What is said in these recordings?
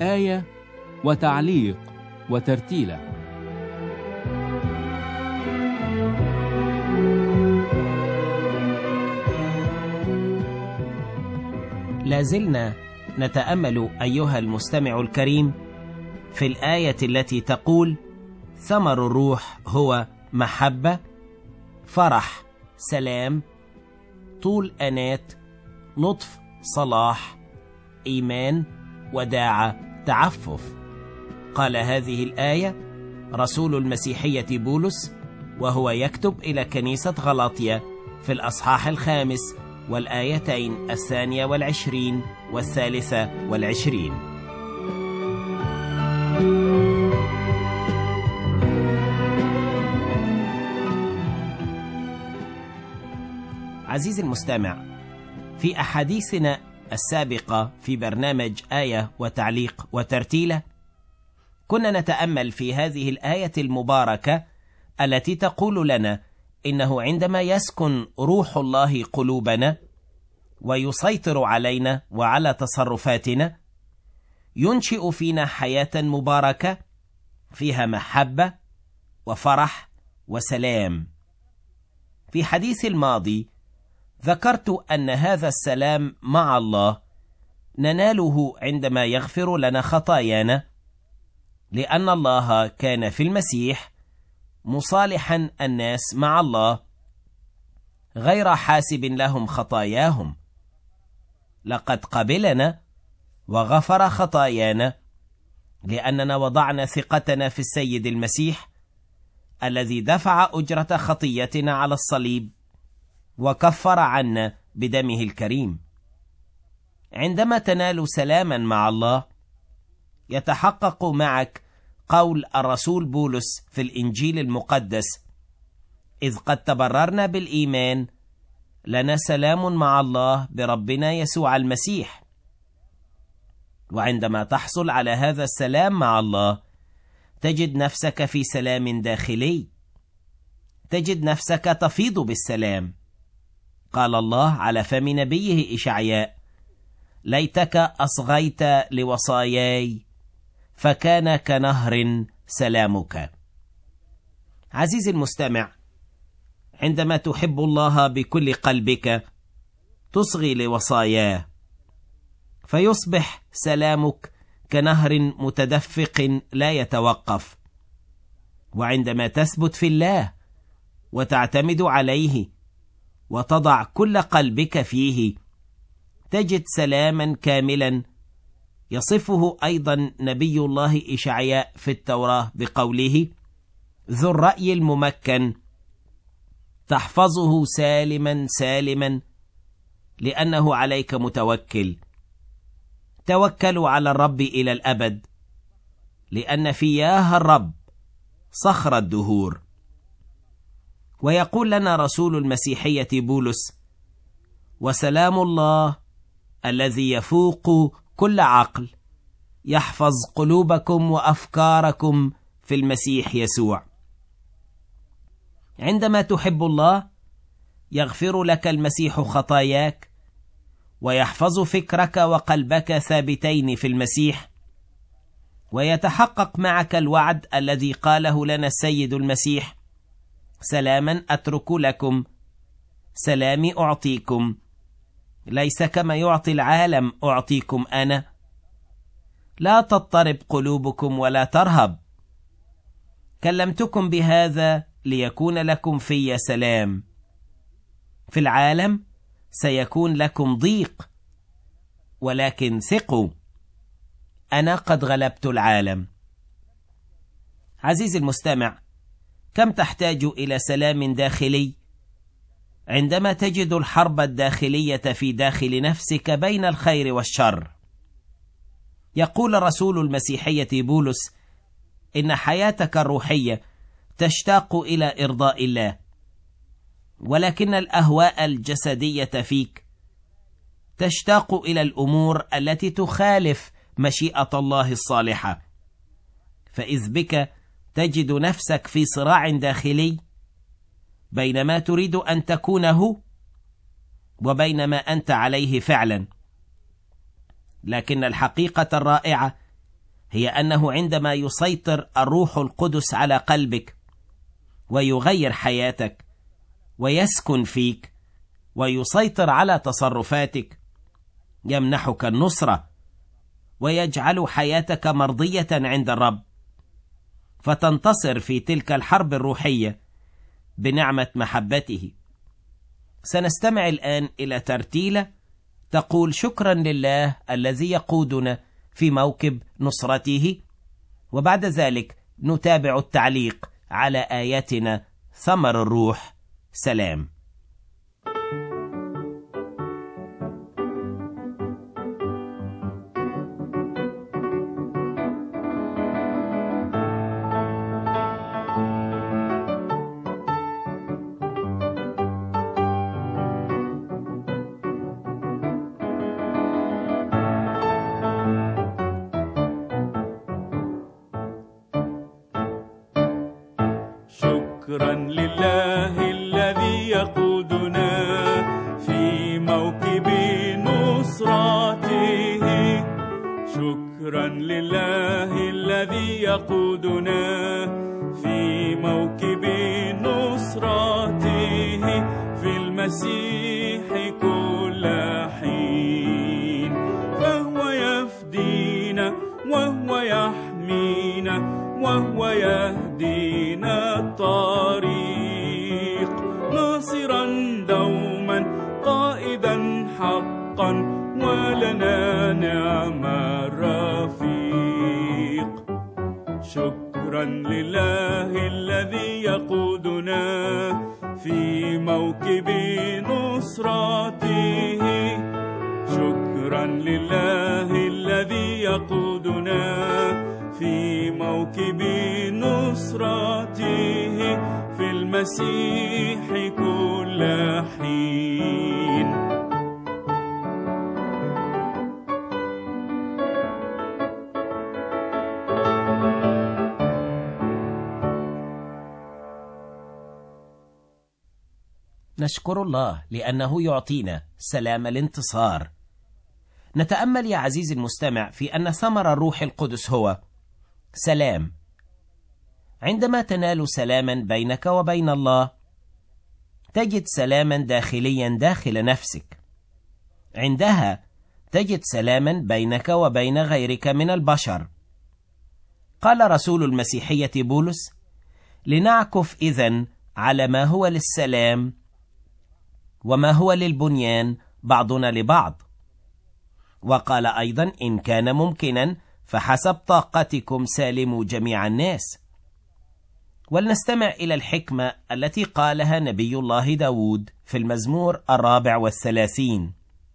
آية وتعليق وترتيلة. لازلنا نتأمل أيها المستمع الكريم في الآية التي تقول: ثمر الروح هو محبة، فرح، سلام، طول أنات، لطف، صلاح، إيمان، وداعة، تعفف. قال هذه الآية رسول المسيحية بولس وهو يكتب إلى كنيسة غلاطيا في الأصحاح 5 والآيتين 22 و23. عزيزي المستمع، في أحاديثنا السابقة في برنامج آية وتعليق وترتيلة كنا نتأمل في هذه الآية المباركة التي تقول لنا إنه عندما يسكن روح الله قلوبنا ويسيطر علينا وعلى تصرفاتنا ينشئ فينا حياة مباركة فيها محبة وفرح وسلام. في حديث الماضي ذكرت أن هذا السلام مع الله نناله عندما يغفر لنا خطايانا، لأن الله كان في المسيح مصالحا الناس مع الله غير حاسب لهم خطاياهم. لقد قبلنا وغفر خطايانا لأننا وضعنا ثقتنا في السيد المسيح الذي دفع أجرة خطيتنا على الصليب وكفر عنا بدمه الكريم. عندما تنال سلاما مع الله يتحقق معك قول الرسول بولس في الإنجيل المقدس: إذ قد تبررنا بالإيمان لنا سلام مع الله بربنا يسوع المسيح. وعندما تحصل على هذا السلام مع الله تجد نفسك في سلام داخلي، تجد نفسك تفيض بالسلام. قال الله على فم نبيه إشعياء: ليتك أصغيت لوصاياي فكان كنهر سلامك. عزيزي المستمع، عندما تحب الله بكل قلبك تصغي لوصاياه فيصبح سلامك كنهر متدفق لا يتوقف. وعندما تثبت في الله وتعتمد عليه وتضع كل قلبك فيه تجد سلاما كاملا يصفه أيضا نبي الله إشعياء في التوراة بقوله: ذو الرأي الممكن تحفظه سالما سالما لأنه عليك متوكل. توكلوا على الرب إلى الأبد لأن فياه الرب صخر الدهور. ويقول لنا رسول المسيحية بولس: وسلام الله الذي يفوق كل عقل يحفظ قلوبكم وأفكاركم في المسيح يسوع. عندما تحب الله يغفر لك المسيح خطاياك ويحفظ فكرك وقلبك ثابتين في المسيح، ويتحقق معك الوعد الذي قاله لنا السيد المسيح: سلاما أترك لكم سلامي أعطيكم، ليس كما يعطي العالم أعطيكم أنا. لا تضطرب قلوبكم ولا ترهب، كلمتكم بهذا ليكون لكم في سلام. في العالم سيكون لكم ضيق، ولكن ثقوا، أنا قد غلبت العالم. عزيزي المستمع، كم تحتاج إلى سلام داخلي عندما تجد الحرب الداخلية في داخل نفسك بين الخير والشر؟ يقول رسول المسيحية بولس إن حياتك الروحية تشتاق إلى إرضاء الله، ولكن الأهواء الجسدية فيك تشتاق إلى الأمور التي تخالف مشيئة الله الصالحة. فإذ بك تجد نفسك في صراع داخلي بين ما تريد أن تكونه وبين ما أنت عليه فعلا. لكن الحقيقة الرائعة هي أنه عندما يسيطر الروح القدس على قلبك ويغير حياتك ويسكن فيك ويسيطر على تصرفاتك، يمنحك النصرة ويجعل حياتك مرضية عند الرب، فتنتصر في تلك الحرب الروحية بنعمة محبته. سنستمع الآن إلى ترتيلة تقول: شكرا لله الذي يقودنا في موكب نصرته، وبعد ذلك نتابع التعليق على آياتنا ثمر الروح. سلام. شكرا لله الذي يقودنا في موكب نصرته، شكرا لله الذي يقودنا في موكب نصرته، في المسيح كل حين، فهو يفدينا وهو يحمينا وهو يهدينا الطريق، ناصرا دوما قائدا حقا، ولنا نعم الرفيق. شكرا لله الذي يقودنا في موكب نصرته، شكرا لله الذي يقودنا في موكب نصرته، في المسيح كل حين. نشكر الله لأنه يعطينا سلام الانتصار. نتأمل يا عزيزي المستمع في أن ثمر الروح القدس هو سلام. عندما تنال سلاما بينك وبين الله، تجد سلاما داخليا داخل نفسك. عندها تجد سلاما بينك وبين غيرك من البشر. قال رسول المسيحية بولس: لنعكف إذن على ما هو للسلام وما هو للبنيان بعضنا لبعض. وقال أيضا: إن كان ممكنا فحسب طاقتكم سالموا جميع الناس. ولنستمع إلى الحكمة التي قالها نبي الله داود في المزمور 34: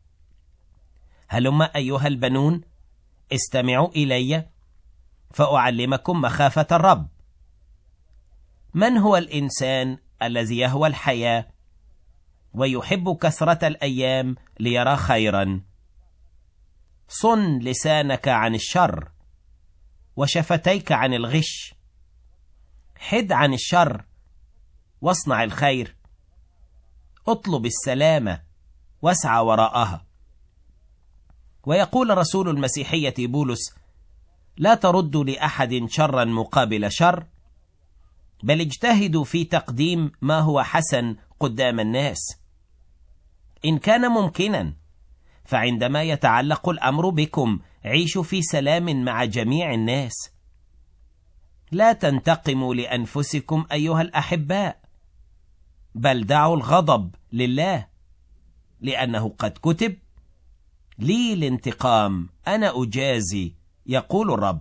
هلم أيها البنون استمعوا إلي فأعلمكم مخافة الرب. من هو الإنسان الذي يهوى الحياة ويحب كثرة الأيام ليرى خيرا؟ صن لسانك عن الشر وشفتيك عن الغش، حد عن الشر واصنع الخير، اطلب السلامة واسعى وراءها. ويقول رسول المسيحية بولس: لا تردوا لأحد شرا مقابل شر، بل اجتهدوا في تقديم ما هو حسن قدام الناس. إن كان ممكنا فعندما يتعلق الأمر بكم عيشوا في سلام مع جميع الناس. لا تنتقموا لأنفسكم أيها الأحباء، بل دعوا الغضب لله، لأنه قد كتب: لي الانتقام أنا أجازي يقول الرب.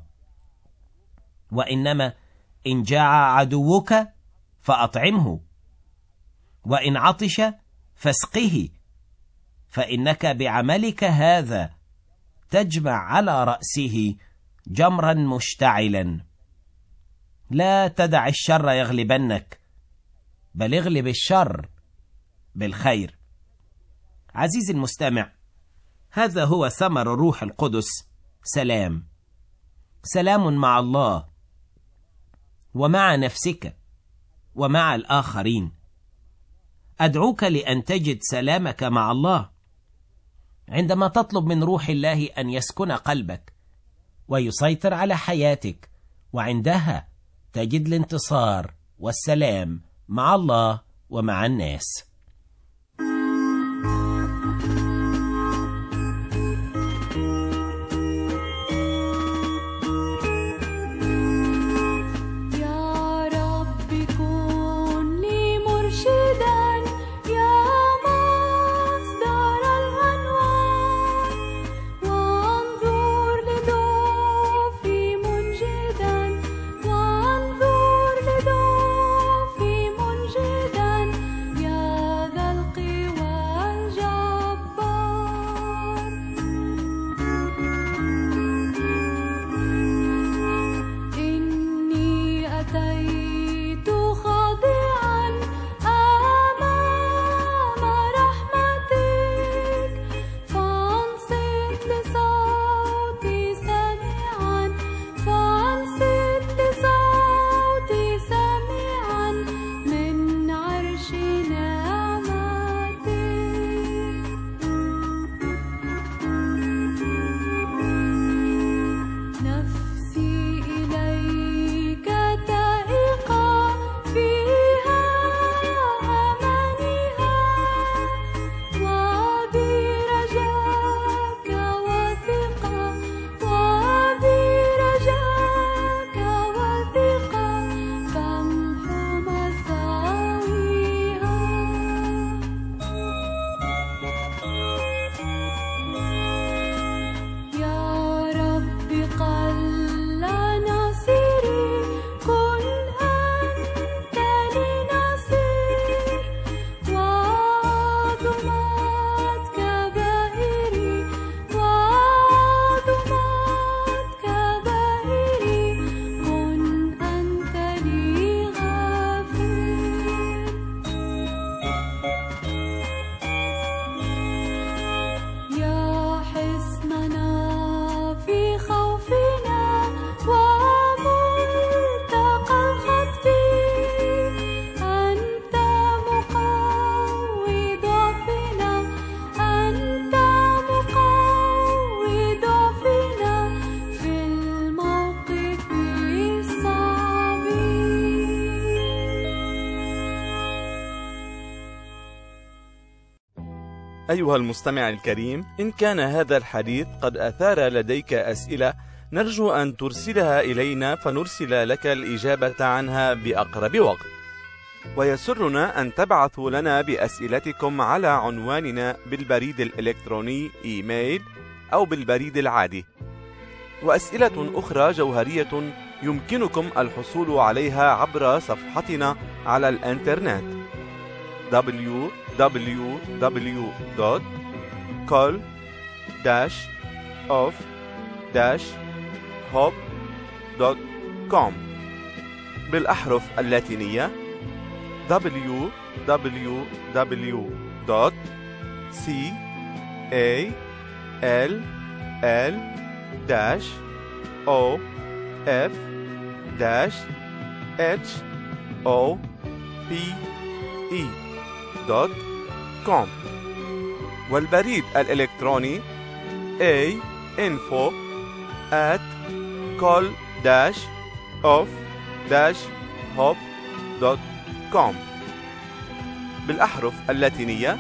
وإنما إن جاع عدوك فأطعمه، وإن عطش فاسقه، فإنك بعملك هذا تجمع على رأسه جمرا مشتعلا. لا تدع الشر يغلبنك، بل اغلب الشر بالخير. عزيزي المستمع، هذا هو ثمر الروح القدس: سلام. سلام مع الله ومع نفسك ومع الآخرين. أدعوك لأن تجد سلامك مع الله عندما تطلب من روح الله أن يسكن قلبك ويسيطر على حياتك، وعندها تجد الانتصار والسلام مع الله ومع الناس. أيها المستمع الكريم، إن كان هذا الحديث قد أثار لديك أسئلة نرجو أن ترسلها إلينا فنرسل لك الإجابة عنها بأقرب وقت. ويسرنا أن تبعثوا لنا بأسئلتكم على عنواننا بالبريد الإلكتروني إيميل أو بالبريد العادي. وأسئلة أخرى جوهرية يمكنكم الحصول عليها عبر صفحتنا على الإنترنت www.col-of-hope.com بالأحرف اللاتينية www.call-of-hope.com والبريد الإلكتروني info@col-of-hope.com بالأحرف اللاتينية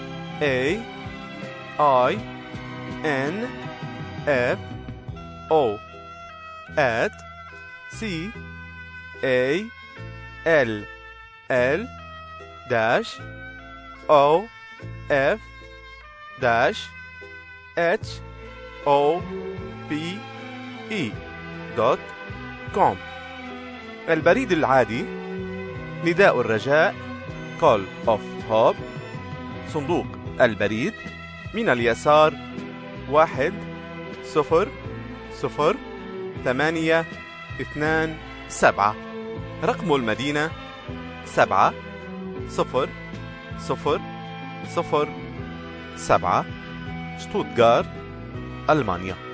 info@call-of-hope.com البريد العادي نداء الرجاء Call of Hope، صندوق البريد من اليسار 10027، رقم المدينة 70007، شتوتغارت، ألمانيا.